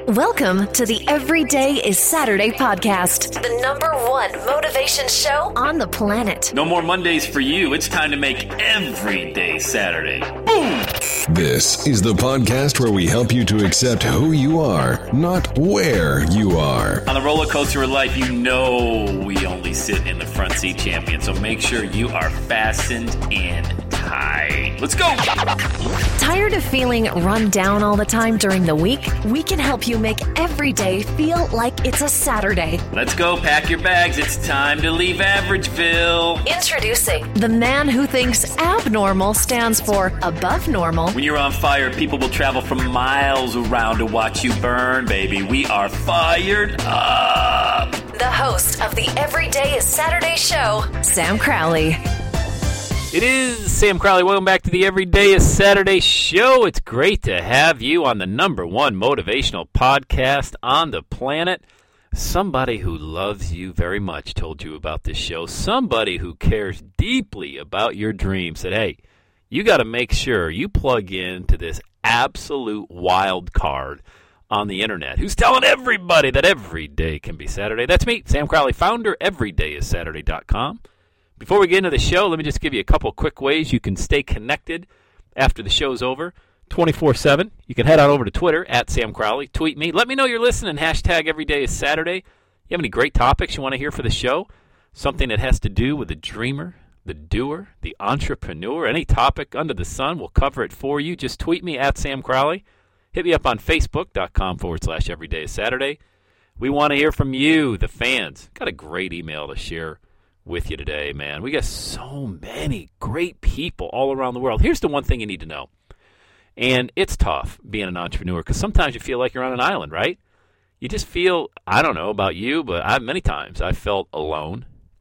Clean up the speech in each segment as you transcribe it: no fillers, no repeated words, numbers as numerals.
Welcome to the Everyday is Saturday podcast, the #1 motivation show on the planet. No more Mondays for you. It's time to make every day Saturday. Boom! This is the podcast where we help you to accept who you are, not where you are. On the roller coaster of life, you know we only sit in the front seat, champion. So make sure you are fastened in tight. Let's go! Tired of feeling run down all the time during the week? We can help you make every day feel like it's a Saturday. Let's go. Pack your bags. It's time to leave Averageville. Introducing the man who thinks abnormal stands for above normal. When you're on fire, people will travel from miles around to watch you burn, baby. We are fired up. The host of the Everyday is Saturday show, Sam Crowley. It is Sam Crowley. Welcome back to the Everyday is Saturday show. It's great to have you on the #1 motivational podcast on the planet. Somebody who loves you very much told you about this show. Somebody who cares deeply about your dreams said, hey, you got to make sure you plug into this absolute wild card on the internet who's telling everybody that every day can be Saturday. That's me, Sam Crowley, founder, everydayissaturday.com. Before we get into the show, let me just give you a couple quick ways you can stay connected after the show's over, 24/7. You can head on over to Twitter, @SamCrowley. Tweet me. Let me know you're listening. Hashtag #EverydayIsSaturday. You have any great topics you want to hear for the show? Something that has to do with the dreamer, the doer, the entrepreneur, any topic under the sun, we'll cover it for you. Just tweet me, @SamCrowley. Hit me up on Facebook.com/EverydayIsSaturday. We want to hear from you, the fans. Got a great email to share with you today, man. We got so many great people all around the world. Here's the one thing you need to know. And it's tough being an entrepreneur because sometimes you feel like you're on an island, right? You just feel, I don't know about you, but many times I felt alone.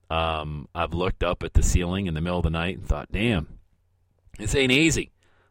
I've looked up at the ceiling in the middle of the night and thought, damn, this ain't easy.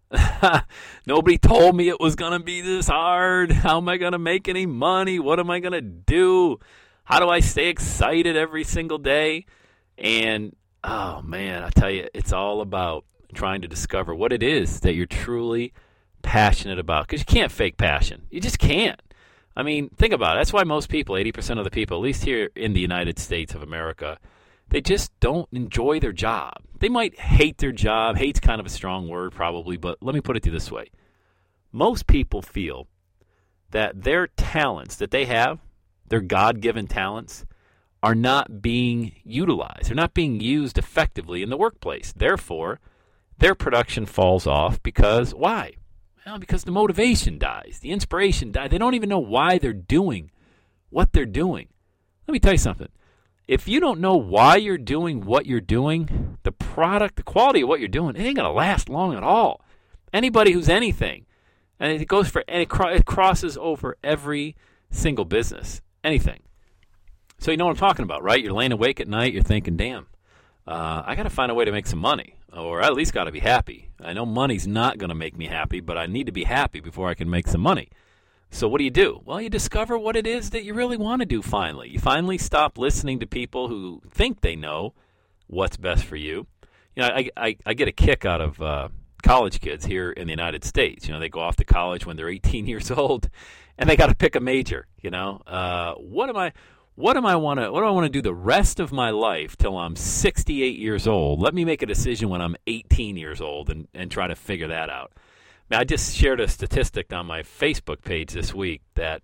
Nobody told me it was going to be this hard. How am I going to make any money? What am I going to do? How do I stay excited every single day? And, oh, man, I tell you, it's all about trying to discover what it is that you're truly passionate about. Because you can't fake passion. You just can't. I mean, think about it. That's why most people, 80% of the people, at least here in the United States of America, they just don't enjoy their job. They might hate their job. Hate's kind of a strong word probably, but let me put it to you this way. Most people feel that their talents that they have, their God-given talents, are not being utilized. They're not being used effectively in the workplace. Therefore, their production falls off because, why? Well, because the motivation dies. The inspiration dies. They don't even know why they're doing what they're doing. Let me tell you something. If you don't know why you're doing what you're doing, the product, the quality of what you're doing, it ain't going to last long at all. Anybody who's anything, and it goes for, and it crosses over every single business, anything. So you know what I'm talking about, right? You're laying awake at night, you're thinking, damn, I got to find a way to make some money, or I at least got to be happy. I know money's not going to make me happy, but I need to be happy before I can make some money. So what do? Well, you discover what it is that you really want to do finally. You finally stop listening to people who think they know what's best for you. You know, I get a kick out of college kids here in the United States. You know, they go off to college when they're 18 years old, and they got to pick a major. You know, what do I want to do the rest of my life till I'm 68 years old? Let me make a decision when I'm 18 years old and try to figure that out. Now, I just shared a statistic on my Facebook page this week that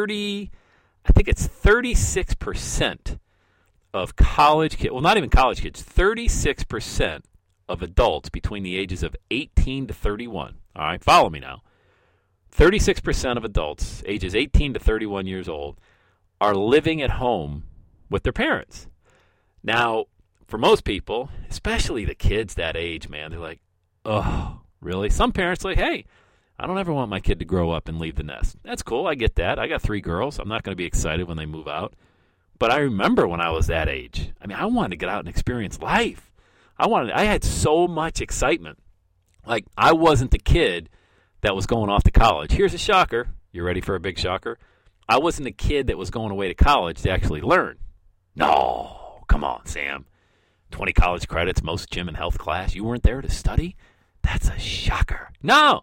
36% of college kids, well, not even college kids, 36% of adults between the ages of 18 to 31, all right, follow me now, 36% of adults ages 18 to 31 years old are living at home with their parents. Now, for most people, especially the kids that age, man, they're like, oh, really? Some parents are like, hey, I don't ever want my kid to grow up and leave the nest. That's cool. I get that. I got 3 girls. I'm not going to be excited when they move out. But I remember when I was that age. I mean, I wanted to get out and experience life. I had so much excitement. Like, I wasn't the kid that was going off to college. Here's a shocker. You ready for a big shocker? I wasn't a kid that was going away to college to actually learn. No, come on, Sam. 20 college credits, most gym and health class. You weren't there to study? That's a shocker. No,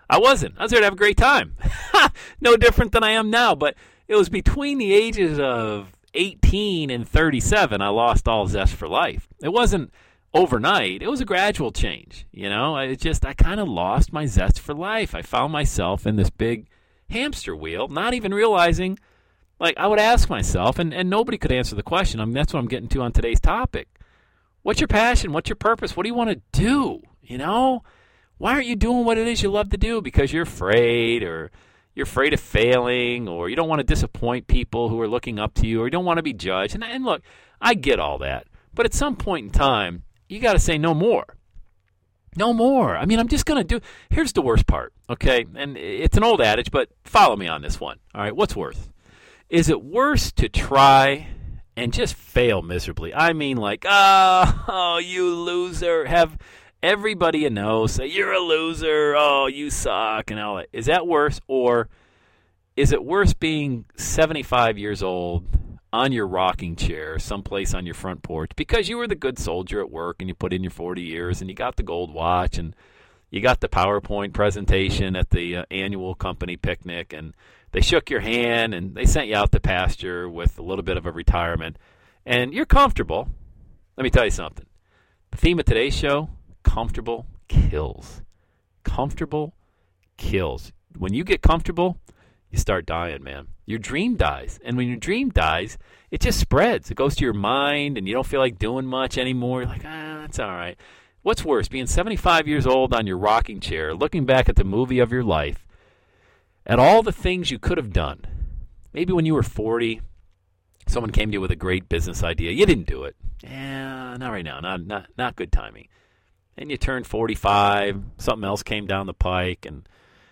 I wasn't. I was there to have a great time. No different than I am now, but it was between the ages of 18 and 37 I lost all zest for life. It wasn't overnight. It was a gradual change. I kind of lost my zest for life. I found myself in this big hamster wheel, not even realizing, like, I would ask myself, and nobody could answer the question. I mean, that's what I'm getting to on today's topic. What's your passion? What's your purpose? What do you want to do? Why aren't you doing what it is you love to do? Because you're afraid, or you're afraid of failing, or you don't want to disappoint people who are looking up to you, or you don't want to be judged. And look, I get all that. But at some point in time, you got to say no more. No more. I mean, I'm just going to do. Here's the worst part, okay? And it's an old adage, but follow me on this one. All right, what's worse? Is it worse to try and just fail miserably? I mean, like, oh, you loser. Have everybody you know say, you're a loser. Oh, you suck, and all that. Is that worse? Or is it worse being 75 years old on your rocking chair someplace on your front porch because you were the good soldier at work and you put in your 40 years and you got the gold watch and you got the PowerPoint presentation at the annual company picnic and they shook your hand and they sent you out to pasture with a little bit of a retirement and you're comfortable? Let me tell you something. The theme of today's show, comfortable kills. Comfortable kills. When you get comfortable, you start dying, man. Your dream dies. And when your dream dies, it just spreads. It goes to your mind, and you don't feel like doing much anymore. You're like, that's all right. What's worse, being 75 years old on your rocking chair, looking back at the movie of your life, at all the things you could have done. Maybe when you were 40, someone came to you with a great business idea. You didn't do it. Not right now. Not good timing. And you turned 45. Something else came down the pike, and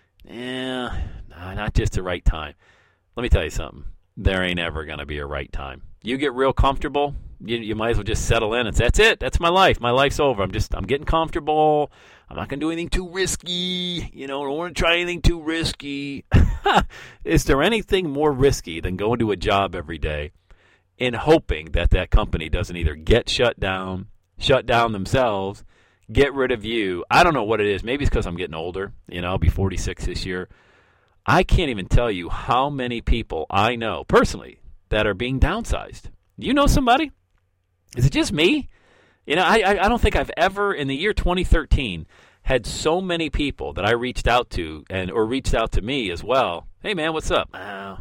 not just the right time. Let me tell you something. There ain't ever going to be a right time. You get real comfortable, you might as well just settle in and say, that's it. That's my life. My life's over. I'm getting comfortable. I'm not going to do anything too risky. I don't want to try anything too risky. Is there anything more risky than going to a job every day and hoping that company doesn't either get shut down themselves, get rid of you? I don't know what it is. Maybe it's because I'm getting older. I'll be 46 this year. I can't even tell you how many people I know personally that are being downsized. Do you know somebody? Is it just me? I don't think I've ever, in the year 2013, had so many people that I reached out to or reached out to me as well. Hey, man, what's up?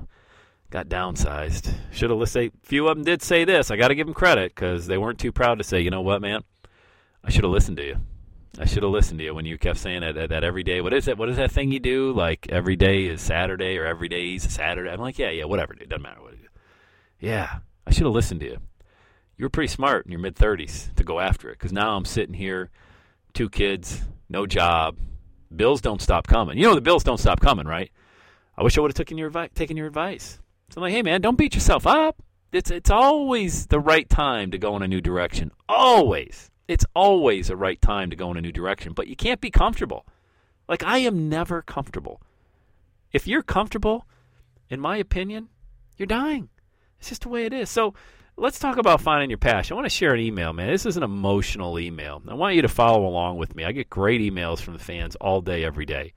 Got downsized. Should have listened. A few of them did say this. I got to give them credit because they weren't too proud to say, you know what, man? I should have listened to you. I should have listened to you when you kept saying that every day. What is that? What is that thing you do? Like every day is Saturday or every day is Saturday. I'm like, yeah, whatever. It doesn't matter what you do. Yeah, I should have listened to you. You were pretty smart in your mid-30s to go after it because now I'm sitting here, 2 kids, no job. Bills don't stop coming. The bills don't stop coming, right? I wish I would have taken your advice. So I'm like, hey, man, don't beat yourself up. It's always the right time to go in a new direction. Always. It's always a right time to go in a new direction, but you can't be comfortable. Like, I am never comfortable. If you're comfortable, in my opinion, you're dying. It's just the way it is. So let's talk about finding your passion. I want to share an email, man. This is an emotional email. I want you to follow along with me. I get great emails from the fans all day, every day.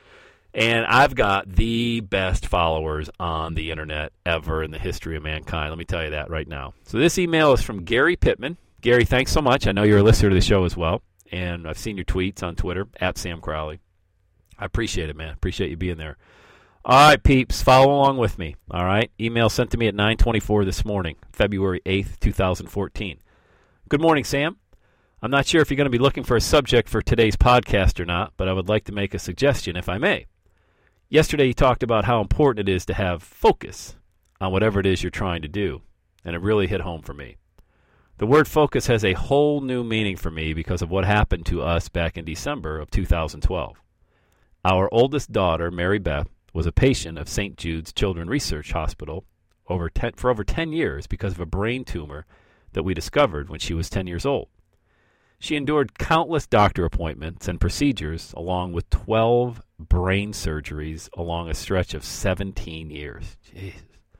And I've got the best followers on the internet ever in the history of mankind. Let me tell you that right now. So this email is from Gary Pittman. Gary, thanks so much. I know you're a listener to the show as well, and I've seen your tweets on Twitter, @SamCrowley. I appreciate it, man. Appreciate you being there. All right, peeps, follow along with me, all right? Email sent to me at 9:24 this morning, February 8th, 2014. Good morning, Sam. I'm not sure if you're going to be looking for a subject for today's podcast or not, but I would like to make a suggestion, if I may. Yesterday, you talked about how important it is to have focus on whatever it is you're trying to do, and it really hit home for me. The word focus has a whole new meaning for me because of what happened to us back in December of 2012. Our oldest daughter, Mary Beth, was a patient of St. Jude's Children's Research Hospital for over 10 years because of a brain tumor that we discovered when she was 10 years old. She endured countless doctor appointments and procedures along with 12 brain surgeries along a stretch of 17 years. Jesus.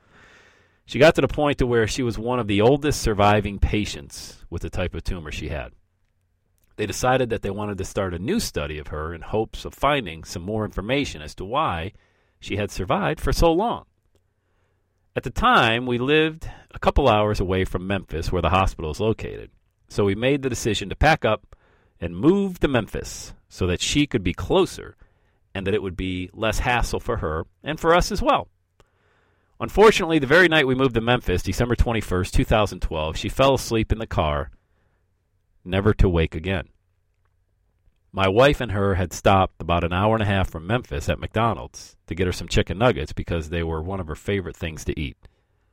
She got to the point to where she was one of the oldest surviving patients with the type of tumor she had. They decided that they wanted to start a new study of her in hopes of finding some more information as to why she had survived for so long. At the time, we lived a couple hours away from Memphis, where the hospital is located. So we made the decision to pack up and move to Memphis so that she could be closer and that it would be less hassle for her and for us as well. Unfortunately, the very night we moved to Memphis, December 21st, 2012, she fell asleep in the car, never to wake again. My wife and her had stopped about an hour and a half from Memphis at McDonald's to get her some chicken nuggets because they were one of her favorite things to eat.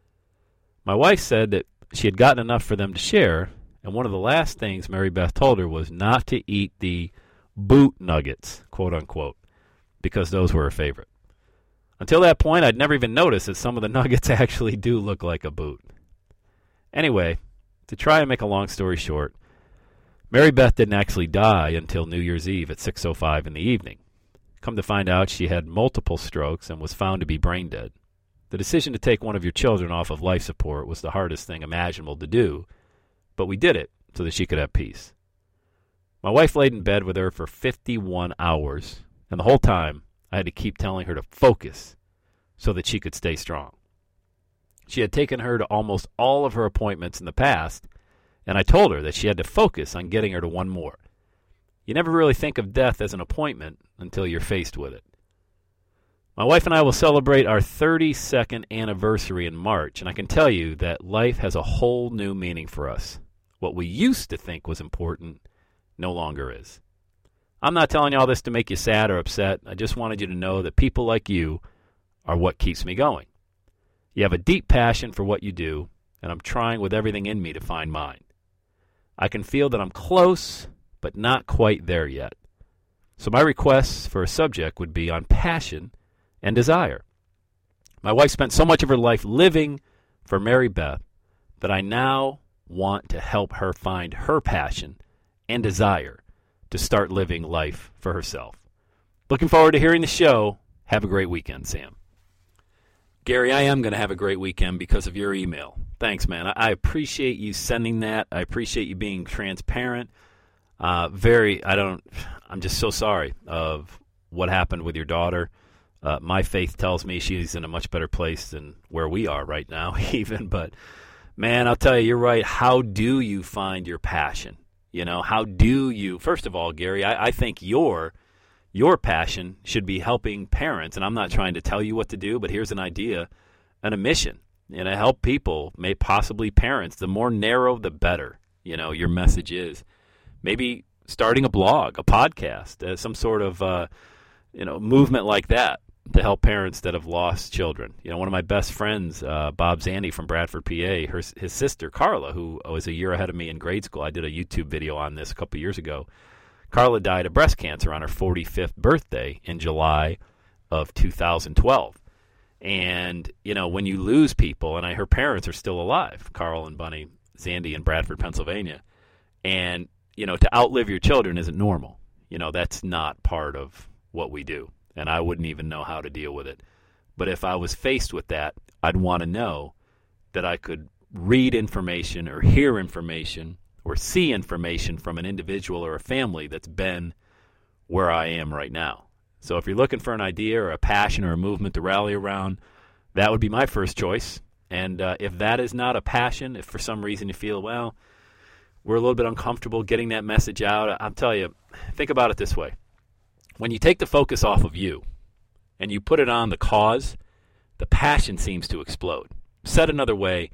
My wife said that she had gotten enough for them to share, and one of the last things Mary Beth told her was not to eat the boot nuggets, quote unquote, because those were her favorite. Until that point, I'd never even noticed that some of the nuggets actually do look like a boot. Anyway, to try and make a long story short, Mary Beth didn't actually die until New Year's Eve at 6:05 in the evening. Come to find out, she had multiple strokes and was found to be brain dead. The decision to take one of your children off of life support was the hardest thing imaginable to do, but we did it so that she could have peace. My wife laid in bed with her for 51 hours, and the whole time I had to keep telling her to focus so that she could stay strong. She had taken her to almost all of her appointments in the past, and I told her that she had to focus on getting her to one more. You never really think of death as an appointment until you're faced with it. My wife and I will celebrate our 32nd anniversary in March, and I can tell you that life has a whole new meaning for us. What we used to think was important no longer is. I'm not telling you all this to make you sad or upset. I just wanted you to know that people like you are what keeps me going. You have a deep passion for what you do, and I'm trying with everything in me to find mine. I can feel that I'm close, but not quite there yet. So my request for a subject would be on passion and desire. My wife spent so much of her life living for Mary Beth that I now want to help her find her passion and desire to start living life for herself. Looking forward to hearing the show. Have a great weekend, Sam. Gary, I am going to have a great weekend because of your email. Thanks, man. I appreciate you sending that. I appreciate you being transparent. I'm just so sorry of what happened with your daughter. My faith tells me she's in a much better place than where we are right now, even. But, man, I'll tell you, you're right. How do you find your passion? You know, how do you? First of all, Gary, I think your passion should be helping parents. And I'm not trying to tell you what to do, but here's an idea and a mission. You know, help people, may possibly parents. The more narrow, the better, you know, your message is. Maybe starting a blog, a podcast, some sort of, movement like that to help parents that have lost children. You know, one of my best friends, Bob Zandy from Bradford, PA, his sister, Carla, who was a year ahead of me in grade school. I did a YouTube video on this a couple years ago. Carla died of breast cancer on her 45th birthday in July of 2012. And, you know, when you lose people, and her parents are still alive, Carl and Bunny Zandy in Bradford, Pennsylvania. And, you know, to outlive your children isn't normal. You know, that's not part of what we do. And I wouldn't even know how to deal with it. But if I was faced with that, I'd want to know that I could read information or hear information or see information from an individual or a family that's been where I am right now. So if you're looking for an idea or a passion or a movement to rally around, that would be my first choice. And if that is not a passion, if for some reason you feel, well, we're a little bit uncomfortable getting that message out, I'll tell you, think about it this way. When you take the focus off of you and you put it on the cause, the passion seems to explode. Said another way,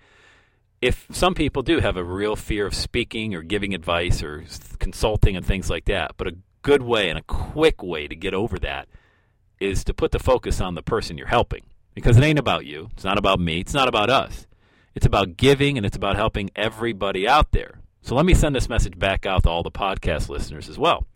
if some people do have a real fear of speaking or giving advice or consulting and things like that, but a good way and a quick way to get over that is to put the focus on the person you're helping. Because it ain't about you. It's not about me. It's not about us. It's about giving, and it's about helping everybody out there. So let me send this message back out to all the podcast listeners as well.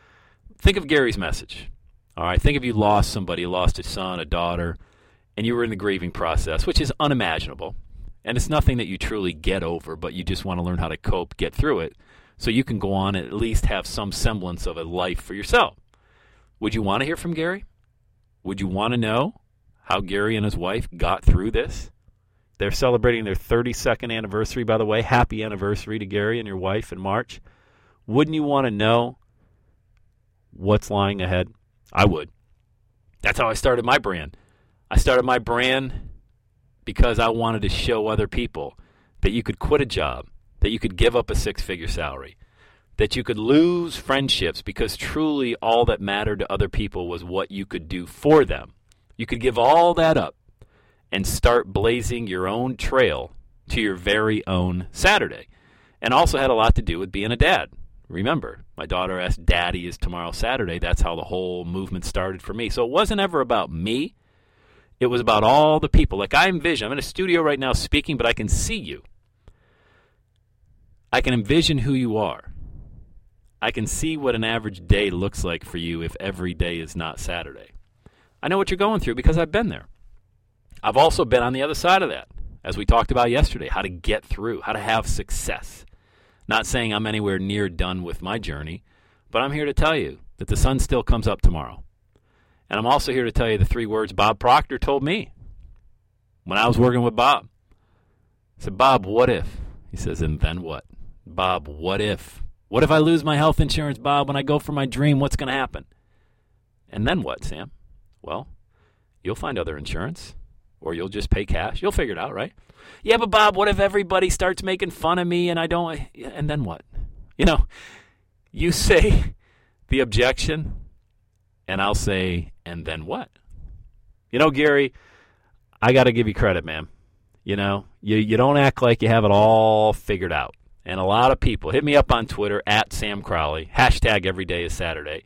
Think of Gary's message. All right, think if you lost somebody, you lost a son, a daughter, and you were in the grieving process, which is unimaginable. And it's nothing that you truly get over, but you just want to learn how to cope, get through it, so you can go on and at least have some semblance of a life for yourself. Would you want to hear from Gary? Would you want to know how Gary and his wife got through this? They're celebrating their 32nd anniversary, by the way. Happy anniversary to Gary and your wife in March. Wouldn't you want to know what's lying ahead? I would. That's how I started my brand. I started my brand because I wanted to show other people that you could quit a job, that you could give up a six-figure salary, that you could lose friendships because truly all that mattered to other people was what you could do for them. You could give all that up and start blazing your own trail to your very own Saturday. And also had a lot to do with being a dad. Remember, my daughter asked, Daddy, is tomorrow Saturday? That's how the whole movement started for me. So it wasn't ever about me. It was about all the people. Like I envision, I'm in a studio right now speaking, but I can see you. I can envision who you are. I can see what an average day looks like for you if every day is not Saturday. I know what you're going through because I've been there. I've also been on the other side of that, as we talked about yesterday, how to get through, how to have success. Not saying I'm anywhere near done with my journey, but I'm here to tell you that the sun still comes up tomorrow. And I'm also here to tell you the 3 words Bob Proctor told me when I was working with Bob. I said, Bob, what if? He says, and then what? Bob, what if? What if I lose my health insurance, Bob, when I go for my dream? What's going to happen? And then what, Sam? Well, you'll find other insurance, or you'll just pay cash. You'll figure it out, right? Yeah, but Bob, what if everybody starts making fun of me and I don't? And then what? You know, you say the objection, and I'll say, and then what? You know, Gary, I got to give you credit, man. You know, you don't act like you have it all figured out. And a lot of people, hit me up on Twitter, @Sam Crowley, hashtag everyday is Saturday,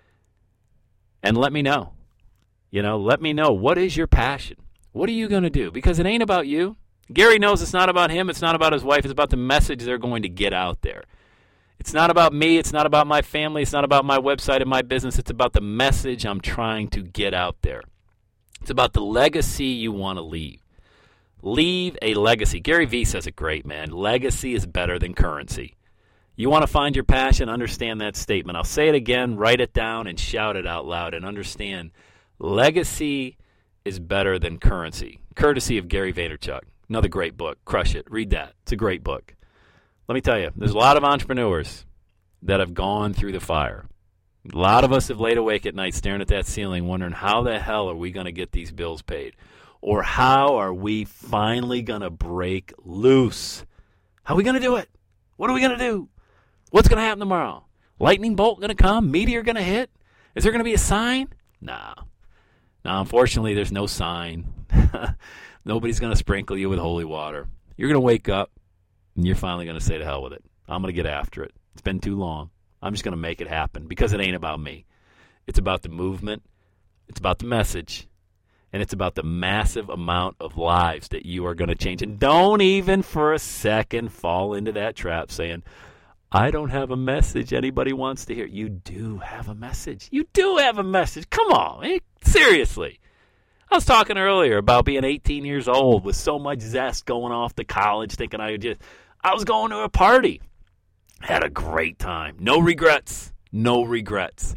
and let me know. You know, let me know, what is your passion? What are you going to do? Because it ain't about you. Gary knows it's not about him. It's not about his wife. It's about the message they're going to get out there. It's not about me. It's not about my family. It's not about my website and my business. It's about the message I'm trying to get out there. It's about the legacy you want to leave. Leave a legacy. Gary Vee says it great, man. Legacy is better than currency. You want to find your passion? Understand that statement. I'll say it again, write it down, and shout it out loud, and understand legacy is better than currency. Courtesy of Gary Vaynerchuk. Another great book. Crush it. Read that. It's a great book. Let me tell you, there's a lot of entrepreneurs that have gone through the fire. A lot of us have laid awake at night staring at that ceiling wondering, how the hell are we going to get these bills paid? Or how are we finally going to break loose? How are we going to do it? What are we going to do? What's going to happen tomorrow? Lightning bolt going to come? Meteor going to hit? Is there going to be a sign? No. No, unfortunately, there's no sign. Nobody's going to sprinkle you with holy water. You're going to wake up, and you're finally going to say to hell with it. I'm going to get after it. It's been too long. I'm just going to make it happen because it ain't about me. It's about the movement. It's about the message. And it's about the massive amount of lives that you are going to change. And don't even for a second fall into that trap saying, I don't have a message anybody wants to hear. You do have a message. You do have a message. Come on. Seriously. I was talking earlier about being 18 years old with so much zest going off to college, thinking I was going to a party. Had a great time. No regrets. No regrets.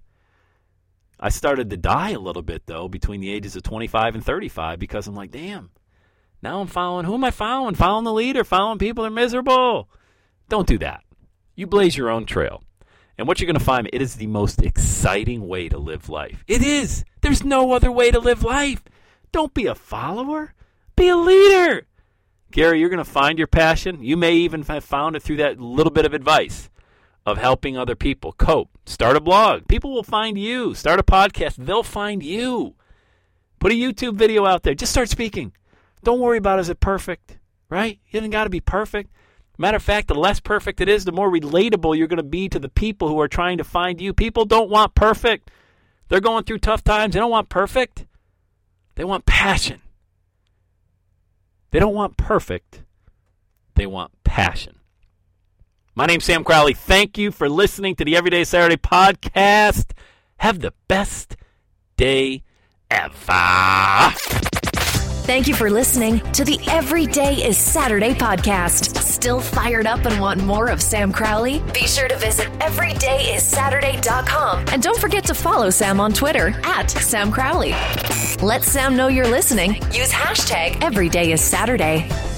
I started to die a little bit, though, between the ages of 25 and 35 because I'm like, damn, now I'm following. Who am I following? Following the leader, following people that are miserable. Don't do that. You blaze your own trail. And what you're going to find, it is the most exciting way to live life. It is. There's no other way to live life. Don't be a follower. Be a leader. Gary, you're going to find your passion. You may even have found it through that little bit of advice of helping other people cope. Start a blog. People will find you. Start a podcast. They'll find you. Put a YouTube video out there. Just start speaking. Don't worry about is it perfect, right? You haven't got to be perfect. Matter of fact, the less perfect it is, the more relatable you're going to be to the people who are trying to find you. People don't want perfect. They're going through tough times. They don't want perfect. They want passion. They don't want perfect. They want passion. My name's Sam Crowley. Thank you for listening to the Everyday Saturday podcast. Have the best day ever. Thank you for listening to the Everyday is Saturday podcast. Still fired up and want more of Sam Crowley? Be sure to visit everydayissaturday.com. And don't forget to follow Sam on Twitter @Sam Crowley. Let Sam know you're listening. Use hashtag EverydayIsSaturday.